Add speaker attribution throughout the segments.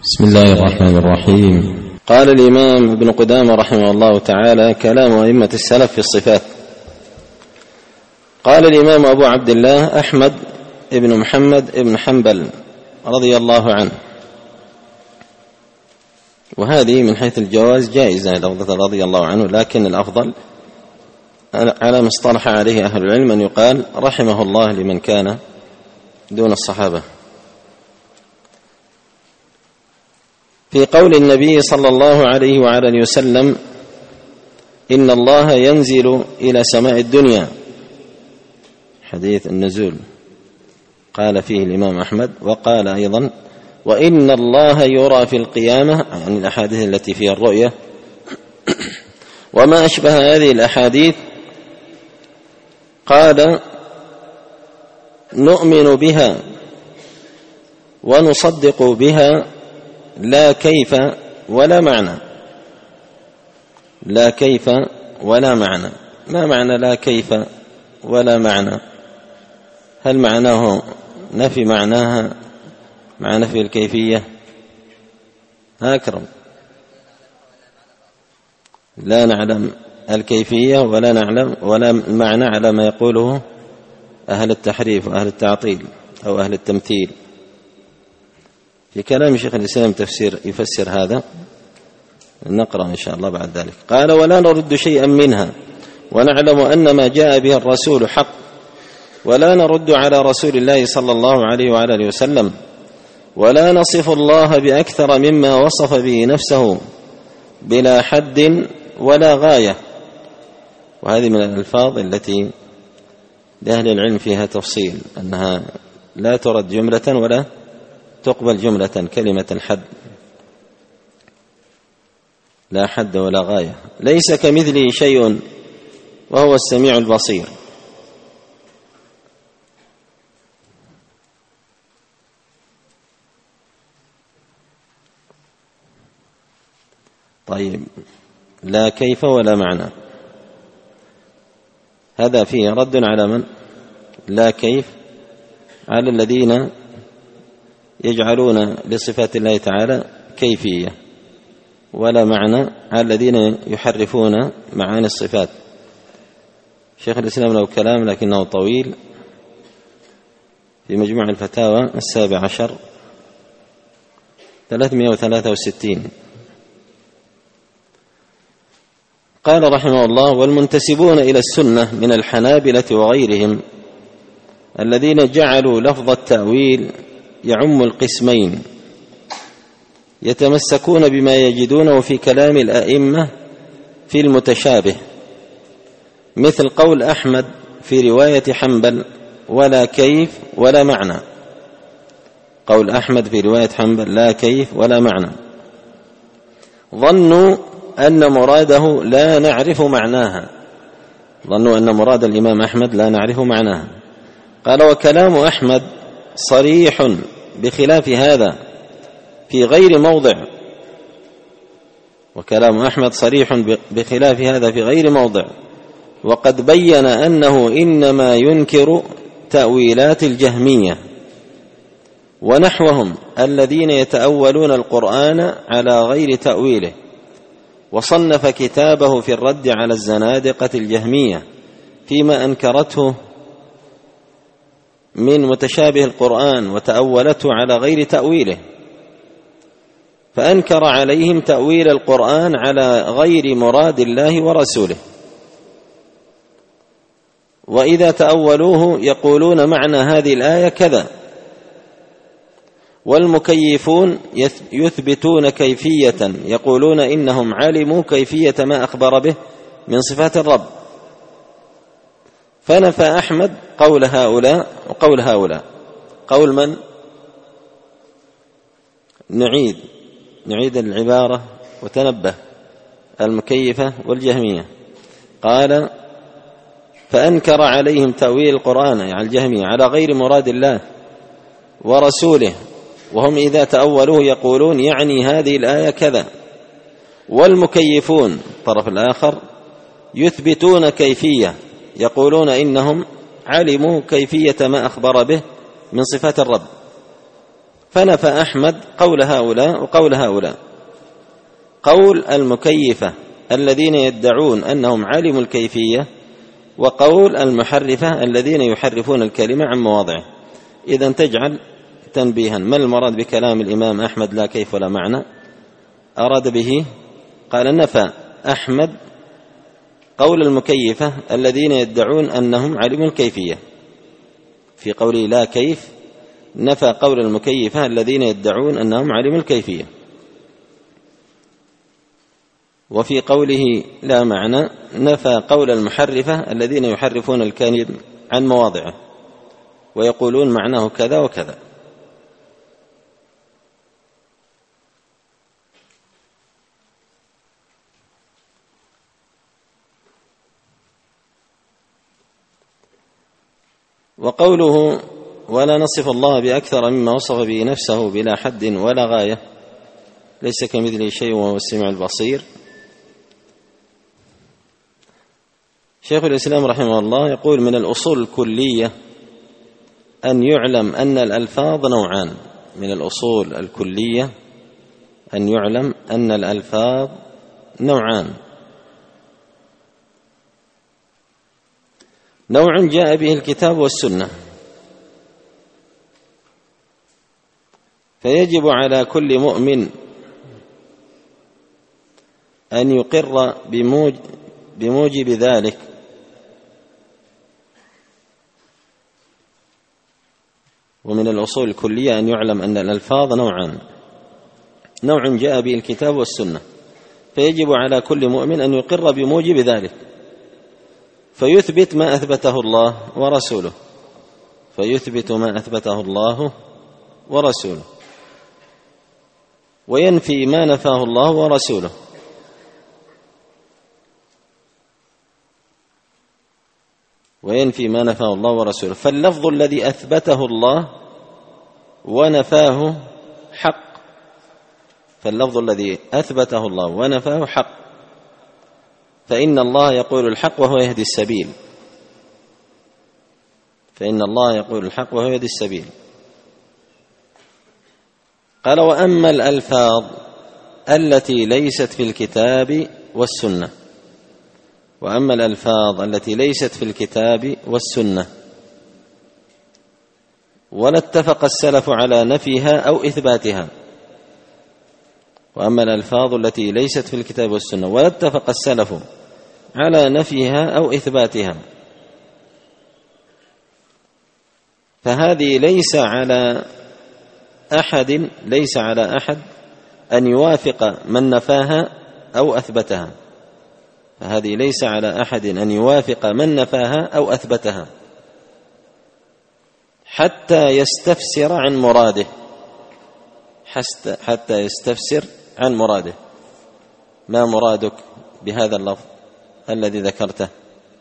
Speaker 1: بسم الله الرحمن الرحيم. قال الإمام ابن قدامة رحمه الله تعالى: كلام أئمة السلف في الصفات. قال الإمام أبو عبد الله أحمد ابن محمد ابن حنبل رضي الله عنه، وهذه من حيث الجواز جائزة لفظة رضي الله عنه، لكن الأفضل على ما اصطلح عليه أهل العلم أن يقال رحمه الله لمن كان دون الصحابة. في قول النبي صلى الله عليه وعلى اله وسلم: إن الله ينزل إلى سماء الدنيا، حديث النزول، قال فيه الإمام أحمد، وقال أيضا: وإن الله يرى في القيامة، يعني الأحاديث التي فيها الرؤية وما أشبه هذه الأحاديث. قال: نؤمن بها ونصدق بها لا كيف ولا معنى. لا كيف ولا معنى. ما معنى لا كيف ولا معنى؟ هل معناه نفي معناها مع نفي الكيفية؟ أكرم، لا نعلم الكيفية ولا نعلم ولا المعنى على ما يقوله أهل التحريف وأهل التعطيل أو أهل التمثيل. في كلام شيخ الإسلام يفسر هذا، نقرأ إن شاء الله بعد ذلك. قال: ولا نرد شيئا منها، ونعلم أن ما جاء به الرسول حق، ولا نرد على رسول الله صلى الله عليه وعلى اله وسلم، ولا نصف الله بأكثر مما وصف به نفسه بلا حد ولا غاية. وهذه من الألفاظ التي لأهل العلم فيها تفصيل، أنها لا ترد جملة ولا تقبل جملة. كلمة الحد، لا حد ولا غاية. ليس كمثله شيء وهو السميع البصير. طيب، لا كيف ولا معنى، هذا فيه رد على من؟ لا كيف على الذين يجعلون لصفات الله تعالى كيفية، ولا معنى على الذين يحرفون معاني الصفات. شيخ الإسلام له كلام لكنه طويل في مجموع الفتاوى 17 363. قال رحمه الله: والمنتسبون إلى السنة من الحنابلة وغيرهم الذين جعلوا لفظ التأويل يعم القسمين، يتمسكون بما يجدونه في كلام الأئمة في المتشابه، مثل قول أحمد في رواية حنبل: ولا كيف ولا معنى. قول أحمد في رواية حنبل: لا كيف ولا معنى. ظنوا أن مراده لا نعرف معناها. ظنوا أن مراد الإمام أحمد لا نعرف معناها. قال: وكلام أحمد صريح بخلاف هذا في غير موضع. وكلام أحمد صريح بخلاف هذا في غير موضع، وقد بين أنه إنما ينكر تأويلات الجهمية ونحوهم الذين يتأولون القرآن على غير تأويله، وصنف كتابه في الرد على الزنادقة الجهمية فيما أنكرته من متشابه القرآن وتأولته على غير تأويله، فأنكر عليهم تأويل القرآن على غير مراد الله ورسوله. وإذا تأولوه يقولون معنى هذه الآية كذا. والمكيفون يثبتون كيفية، يقولون إنهم علموا كيفية ما أخبر به من صفات الرب. فنفى أحمد قول هؤلاء وقول هؤلاء. قول من؟ نعيد العبارة وتنبه: المكيفة والجهمية. قال: فأنكر عليهم تأويل القرآن، يعني الجهمية، على غير مراد الله ورسوله، وهم إذا تأولوه يقولون يعني هذه الآية كذا. والمكيفون الطرف الآخر يثبتون كيفية، يقولون إنهم علموا كيفية ما أخبر به من صفات الرب. فنفى أحمد قول هؤلاء وقول هؤلاء، قول المكيفة الذين يدعون أنهم علموا الكيفية، وقول المحرفة الذين يحرفون الكلمة عن مواضعه. إذن تجعل تنبيها: ما المراد بكلام الإمام أحمد لا كيف ولا معنى؟ أراد به، قال: نفى أحمد قول المكيفة الذين يدعون أنهم علموا الكيفية. في قوله لا كيف نفى قول المكيفة الذين يدعون أنهم علموا الكيفية، وفي قوله لا معنى نفى قول المحرفة الذين يحرفون الكلم عن مواضعه ويقولون معناه كذا وكذا. وقوله ولا نصف الله بأكثر مما وصف به نفسه بلا حد ولا غاية، ليس كمثله شيء وهو السميع البصير. شيخ الإسلام رحمه الله يقول: من الأصول الكلية أن يعلم أن الألفاظ نوعان. من الأصول الكلية أن يعلم أن الألفاظ نوعان: نوع جاء به الكتاب والسنة، فيجب على كل مؤمن أن يقر بموجب ذلك، ومن الأصول الكلية أن يعلم أن الألفاظ نوعان: نوع جاء به الكتاب والسنة، فيجب على كل مؤمن أن يقر بموجب ذلك، فيثبت ما أثبته الله ورسوله، فيثبت ما أثبته الله ورسوله، وينفي ما نفاه الله ورسوله. وينفي ما نفاه الله ورسوله. فاللفظ الذي أثبته الله ونفاه حق، فاللفظ الذي أثبته الله ونفاه حق، فإن الله يقول الحق وهو يهدي السبيل، فإن الله يقول الحق وهو يهدي السبيل. قال: وأما الألفاظ التي ليست في الكتاب والسنة، وأما الألفاظ التي ليست في الكتاب والسنة ولا اتفق السلف على نفيها أو إثباتها، وأما الألفاظ التي ليست في الكتاب والسنة ولا اتفق السلف على نفيها أو إثباتها، فهذه ليس على أحد أن يوافق من نفاها أو أثبتها، فهذه ليس على أحد أن يوافق من نفاها أو أثبتها حتى يستفسر عن مراده، حتى يستفسر عن مراده. ما مرادك بهذا اللفظ الذي ذكرته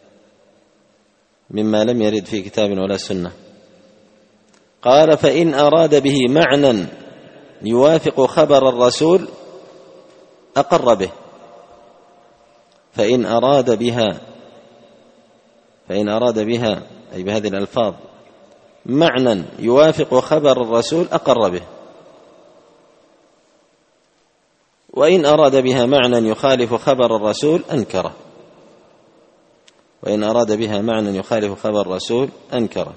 Speaker 1: مما لم يرد في كتاب ولا سنة؟ قال: فإن أراد به معنى يوافق خبر الرسول أقر به. فإن أراد بها أي بهذه الألفاظ معنى يوافق خبر الرسول أقر به، وإن أراد بها معنى يخالف خبر الرسول أنكره، وإن أراد بها معنى يخالف خبر الرسول أنكره.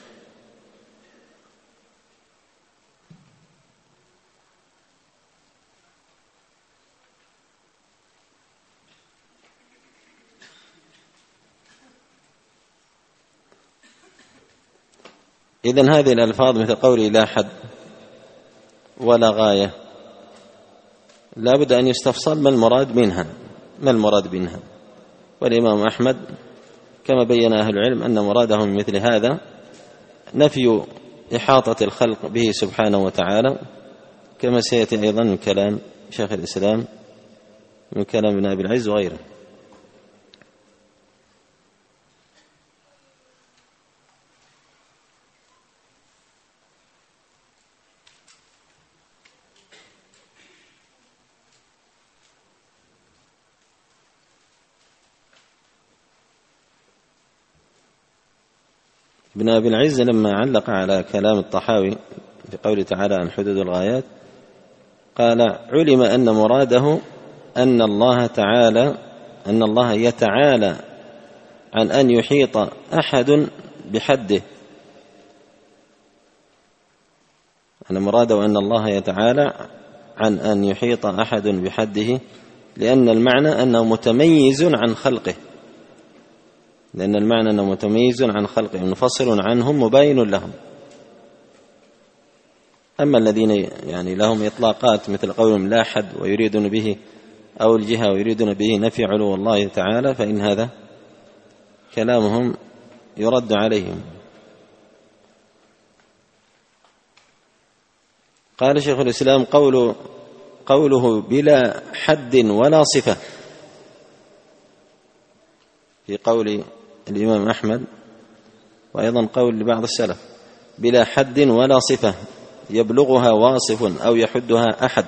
Speaker 1: إذن هذه الألفاظ مثل قوله لا حد ولا غاية لا بد أن يستفصل ما المراد منها. والإمام أحمد كما بين أهل العلم أن مرادهم من مثل هذا نفي إحاطة الخلق به سبحانه وتعالى، كما سيأتي أيضا من كلام شيخ الإسلام من كلام ابن أبي العز وغيره. ابن أبي العز لما علق على كلام الطحاوي في قوله تعالى عن حدود الغايات قال علم أن مراده أن الله يتعالى عن أن يحيط أحد بحده، أن مراده أن الله يتعالى عن أن يحيط أحد بحده، لأن المعنى أنه متميز عن خلقه، منفصل عنهم مباين لهم. أما الذين يعني لهم إطلاقات مثل قولهم لا حد ويريدون به أو الجهة ويريدون به نفي علو الله تعالى، فإن هذا كلامهم يرد عليهم. قال شيخ الإسلام قوله بلا حد ولا صفة في قول الإمام أحمد، وأيضا قول لبعض السلف بلا حد ولا صفة يبلغها واصف أو يحدها أحد.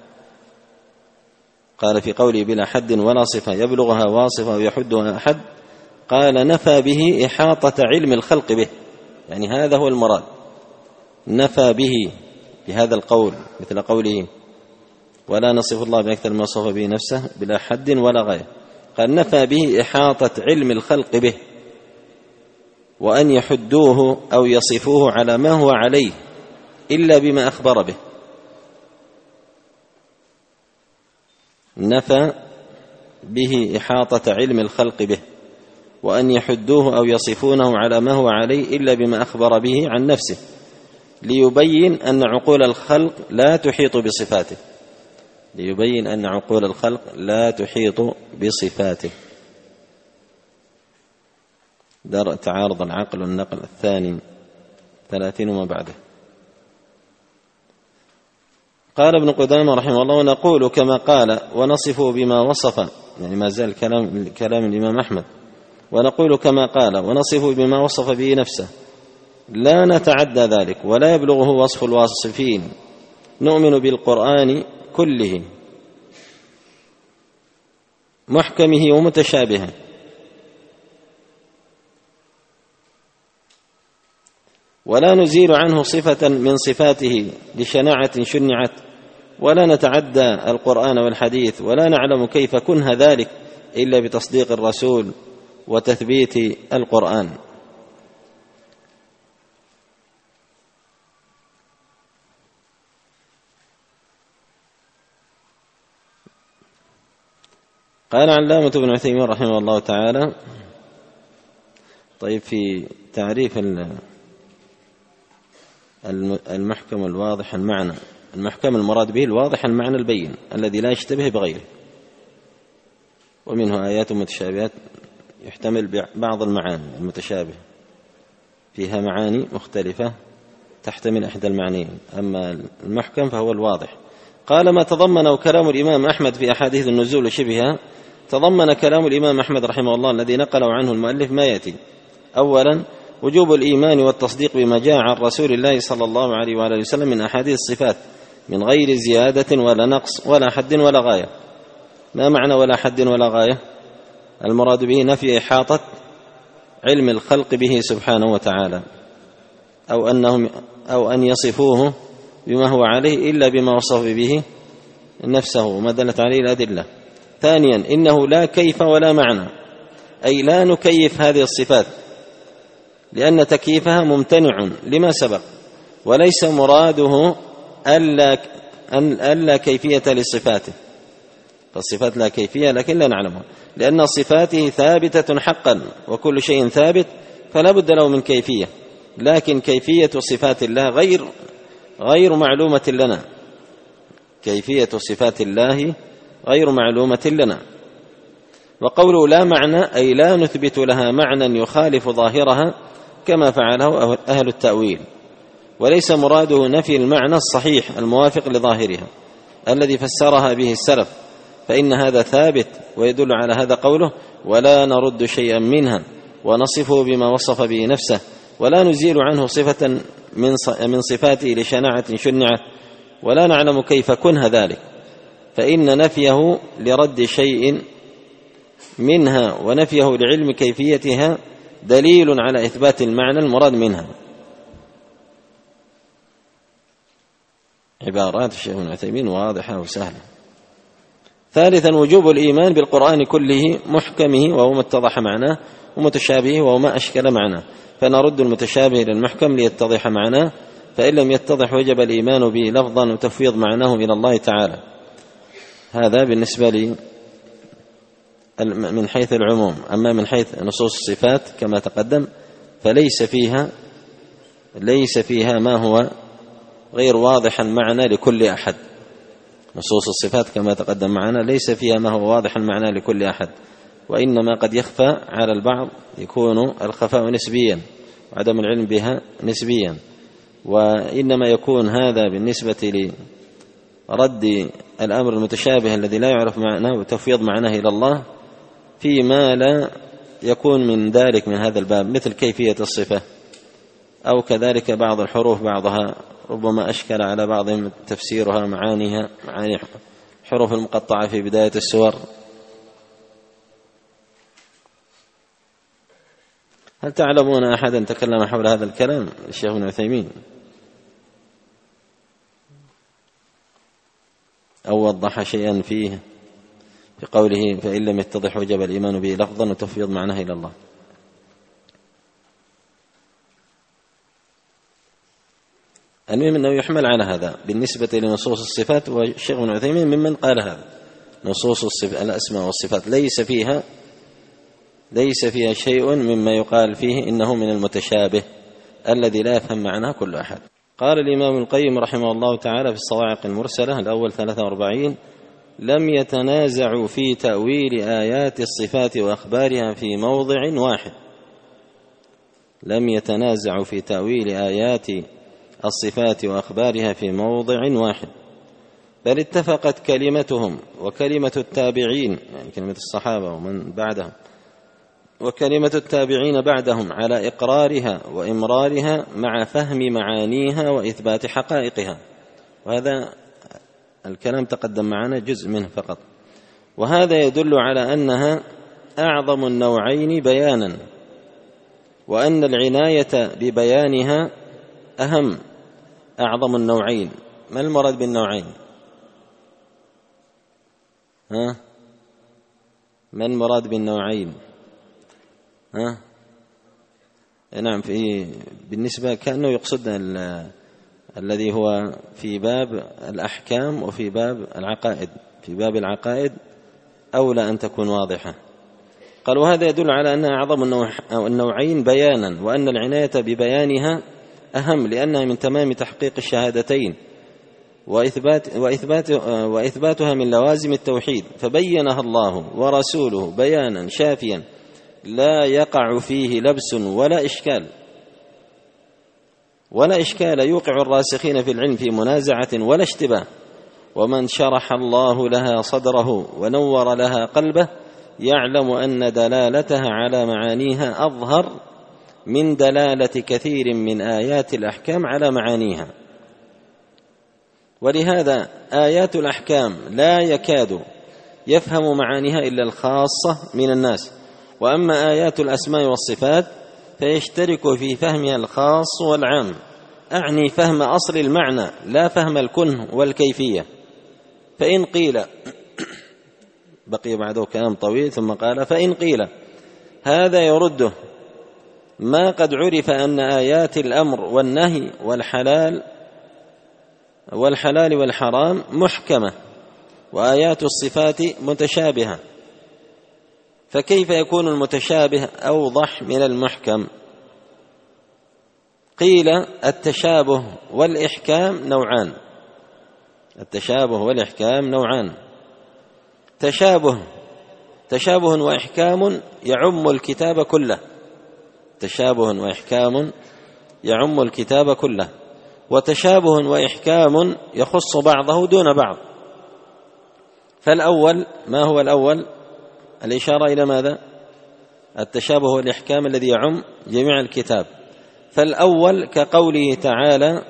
Speaker 1: قال في قوله بلا حد ولا صفة يبلغها واصف أو يحدها أحد، قال نفى به إحاطة علم الخلق به، يعني هذا هو المراد، نفى به بهذا القول مثل قوله ولا نصف الله بأكثر ما وصف به نفسه بلا حد ولا غاية، قال نفى به إحاطة علم الخلق به، وأن يحدوه أو يصفوه على ما هو عليه إلا بما أخبر به. نفى به إحاطة علم الخلق به، وأن يحدوه أو يصفونه على ما هو عليه إلا بما أخبر به عن نفسه، ليبين أن عقول الخلق لا تحيط بصفاته. درء تعارض العقل والنقل الثاني 30 وما بعده. قال ابن قدامة رحمه الله ونقول كما قال ونصفه بما وصف، يعني ما زال كلام الإمام أحمد، ونقول كما قال ونصفه بما وصف به نفسه، لا نتعدى ذلك ولا يبلغه وصف الواصفين، نؤمن بالقرآن كله محكمه ومتشابهه، ولا نزيل عنه صفة من صفاته لشناعة شنعت، ولا نتعدى القرآن والحديث، ولا نعلم كيف كنه ذلك إلا بتصديق الرسول وتثبيت القرآن. قال علامة ابن عثيمين رحمه الله تعالى طيب في تعريف المحكم الواضح المعنى، المحكم المراد به الواضح المعنى البين الذي لا يشتبه بغيره، ومنه آيات متشابهات يحتمل بعض المعاني المتشابهة فيها معاني مختلفة تحتمل إحدى المعنيين، أما المحكم فهو الواضح. قال ما تضمنه كلام الإمام أحمد في أحاديث النزول وشبهها، تضمن كلام الإمام أحمد رحمه الله الذي نقله عنه المؤلف ما يأتي: أولا وجوب الإيمان والتصديق بما جاء عن رسول الله صلى الله عليه وآله وسلم من أحاديث الصفات من غير زيادة ولا نقص ولا حد ولا غاية. ما معنى ولا حد ولا غاية؟ المراد به نفي إحاطة علم الخلق به سبحانه وتعالى، أو أن يصفوه بما هو عليه إلا بما وصف به نفسه وما دلت عليه الأدلة. ثانيا إنه لا كيف ولا معنى، أي لا نكيف هذه الصفات لأن تكييفها ممتنع لما سبق، وليس مراده ألا كيفية لصفاته، فالصفات لا كيفية لكن لا نعلمها، لأن صفاته ثابتة حقا وكل شيء ثابت فلا بد له من كيفية، لكن كيفية صفات الله غير معلومة لنا، كيفية صفات الله غير معلومة لنا. وقوله لا معنى أي لا نثبت لها معنى يخالف ظاهرها كما فعله أهل التأويل، وليس مراده نفي المعنى الصحيح الموافق لظاهرها الذي فسرها به السلف، فإن هذا ثابت، ويدل على هذا قوله ولا نرد شيئا منها ونصفه بما وصف به نفسه، ولا نزيل عنه صفة من صفاته لشناعة شنعت، ولا نعلم كيف كنه ذلك، فإن نفيه لرد شيء منها ونفيه لعلم كيفيتها دليل على إثبات المعنى المراد منها. عبارات الشيخ ابن عثيمين واضحة وسهلة. ثالثا وجوب الإيمان بالقرآن كله محكمه وهو ما اتضح معناه، ومتشابهه وهو ما أشكل معناه، فنرد المتشابه إلى المحكم ليتضح معناه، فإن لم يتضح وجب الإيمان به لفظا وتفويض معناه إلى الله تعالى. هذا بالنسبة لي من حيث العموم. أما من حيث نصوص الصفات كما تقدم فليس فيها ما هو غير واضح المعنى لكل أحد. نصوص الصفات كما تقدم معنا ليس فيها ما هو واضح المعنى لكل أحد، وإنما قد يخفى على البعض، يكون الخفاء نسبيا وعدم العلم بها نسبيا، وإنما يكون هذا بالنسبة لرد الأمر المتشابه الذي لا يعرف معناه وتفويض معناه إلى الله فيما لا يكون من ذلك من هذا الباب، مثل كيفية الصفة، أو كذلك بعض الحروف بعضها ربما أشكل على بعضهم تفسيرها معاني حروف المقطعة في بداية السور. هل تعلمون أحدا تكلم حول هذا الكلام الشيخ ابن عثيمين أو وضح شيئا فيه في قوله فإن لم يتضح وجب الإيمان به لفظا وتفويض معناه إلى الله؟ المهم أنه يحمل على هذا بالنسبة لنصوص الصفات، والشيخ ابن عثيمين ممن قال هذا. نصوص الأسماء والصفات ليس فيها شيء مما يقال فيه إنه من المتشابه الذي لا يفهم معناه كل أحد. قال الإمام القيم رحمه الله تعالى في الصواعق المرسلة الأول 43: لم يتنازعوا في تأويل آيات الصفات وأخبارها في موضع واحد. لم يتنازعوا في تأويل آيات الصفات وأخبارها في موضع واحد، بل اتفقت كلمتهم وكلمة التابعين، يعني كلمة الصحابة ومن بعدهم، وكلمة التابعين بعدهم على إقرارها وإمرارها مع فهم معانيها وإثبات حقائقها. وهذا الكلام تقدم معنا جزء منه فقط، وهذا يدل على أنها أعظم النوعين بيانا، وأن العناية ببيانها أهم. أعظم النوعين، ما المراد بالنوعين؟ ما المراد بالنوعين؟ نعم، بالنسبة كأنه يقصد الذي هو في باب الأحكام وفي باب العقائد. في باب العقائد أولى أن تكون واضحة. قال وهذا يدل على أنها أعظم النوعين بيانا، وأن العناية ببيانها أهم، لأنها من تمام تحقيق الشهادتين وإثباتها من لوازم التوحيد، فبينها الله ورسوله بيانا شافيا لا يقع فيه لبس ولا إشكال يوقع الراسخين في العلم في منازعة ولا اشتباه. ومن شرح الله لها صدره ونور لها قلبه يعلم أن دلالتها على معانيها أظهر من دلالة كثير من آيات الأحكام على معانيها. ولهذا آيات الأحكام لا يكاد يفهم معانيها إلا الخاصة من الناس، وأما آيات الأسماء والصفات فيشترك في فهمها الخاص والعام، أعني فهم أصل المعنى لا فهم الكنه والكيفية. فإن قيل بقي بعده كلام طويل ثم قال فإن قيل هذا يرده ما قد عرف أن آيات الأمر والنهي والحلال والحرام محكمة، وآيات الصفات متشابهة، فكيف يكون المتشابه أوضح من المحكم؟ قيل التشابه والإحكام نوعان. التشابه والإحكام نوعان: تشابه وإحكام يعم الكتاب كله، تشابه وإحكام يعم الكتاب كله، وتشابه وإحكام يخص بعضه دون بعض. فالأول ما هو الأول؟ الإشارة إلى ماذا؟ التشابه والإحكام الذي يعم جميع الكتاب. فالأول كقوله تعالى،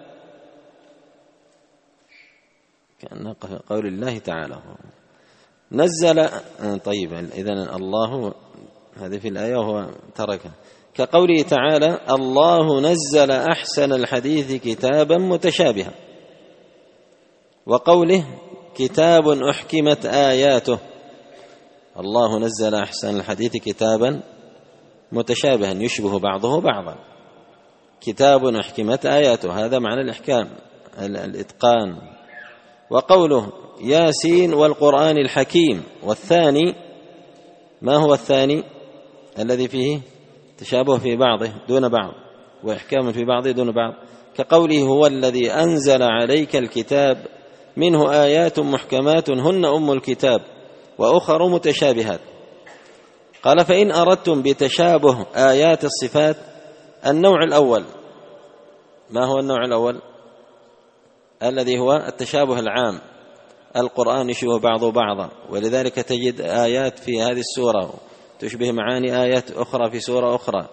Speaker 1: كأن قول الله تعالى نزل. طيب إذن الله هذه في الآية وهو تركه. كقوله تعالى الله نزل أحسن الحديث كتابا متشابها. وقوله كتاب أحكمت آياته، الله نزل أحسن الحديث كتابا متشابها يشبه بعضه بعضا، كتاب أحكمت آياته، هذا معنى الإحكام الإتقان. وقوله ياسين والقرآن الحكيم، والثاني ما هو الثاني الذي فيه تشابه في بعضه دون بعض وإحكام في بعضه دون بعض، كقوله هو الذي أنزل عليك الكتاب منه آيات محكمات هن أم الكتاب وأخر متشابهات. قال فإن أردتم بتشابه آيات الصفات النوع الأول، ما هو النوع الأول؟ الذي هو التشابه العام، القرآن يشبه بعضه بعضا، ولذلك تجد آيات في هذه السورة تشبه معاني آيات أخرى في سورة أخرى.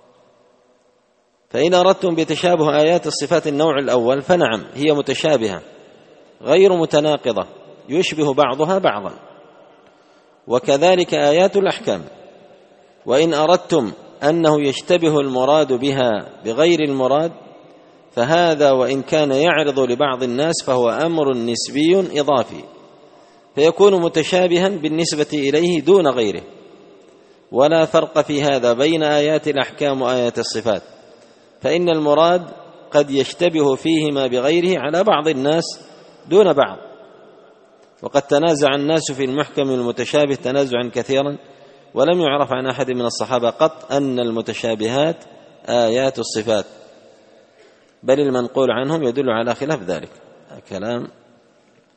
Speaker 1: فإن أردتم بتشابه آيات الصفات النوع الأول فنعم هي متشابهة غير متناقضة يشبه بعضها بعضا، وكذلك آيات الأحكام. وإن أردتم أنه يشتبه المراد بها بغير المراد فهذا وإن كان يعرض لبعض الناس فهو أمر نسبي إضافي، فيكون متشابها بالنسبة إليه دون غيره، ولا فرق في هذا بين آيات الأحكام وآيات الصفات، فإن المراد قد يشتبه فيهما بغيره على بعض الناس دون بعض. وقد تنازع الناس في المحكم المتشابه تنازعا كثيرا، ولم يعرف عن أحد من الصحابة قط أن المتشابهات آيات الصفات، بل المنقول عنهم يدل على خلاف ذلك. كلام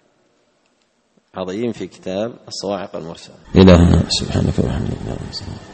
Speaker 1: عظيم في كتاب الصواعق المرسلة. إلهنا سبحانك وبحمدك.